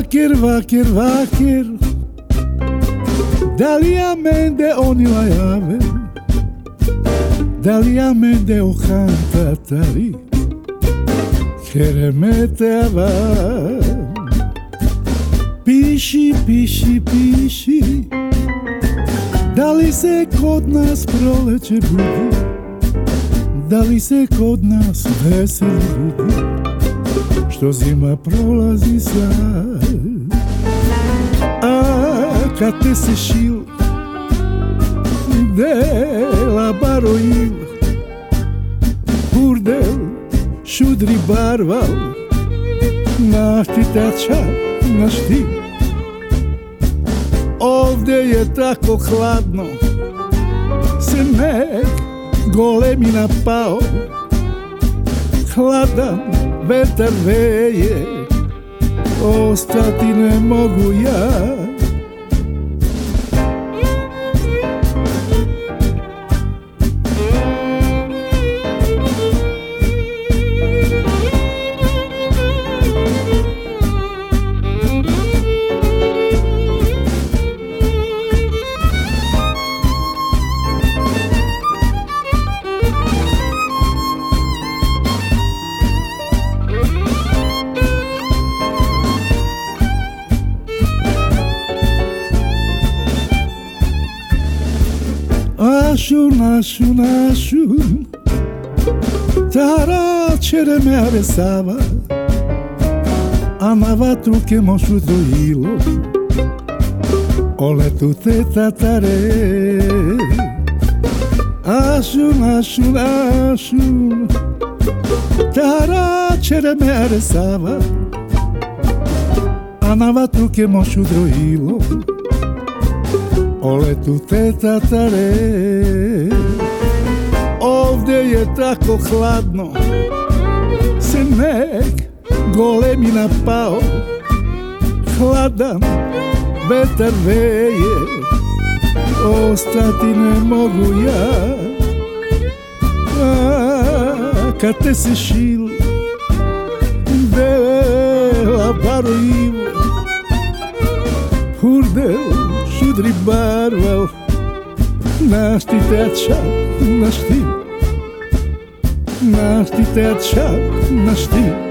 Vaker, vaker, vaker, daliamente oni la llave, daliamente o cantatari, che remetteva. Piši, piši, piši, da li se kod nas proleće budi, da li se kod nas veseli ljudi, što zima prolazi sad. A kad te se šil, dela baroil, burdel, šudri barval, naš ti tača, naš ti. Ovdje je tako hladno, sneg golemi napao, hladan vetar veje, ostati ne mogu ja. Aşun, aşun, aşun, tara čere me avesava, a na vatru ke mošu dojilo, ole tu te tatare. Aşun, aşun, aşun, tara čere me avesava, a na vatru ke mošu dojilo, ole tu te tatare. Ovdje je tako hladno, sneg golemi napao, hladan vetar veje, ostati ne mogu ja. A kad te se šil, dela baroivo, burdel, šudri barval, naš ti tača, naš ti, naš ti tača, naš ti.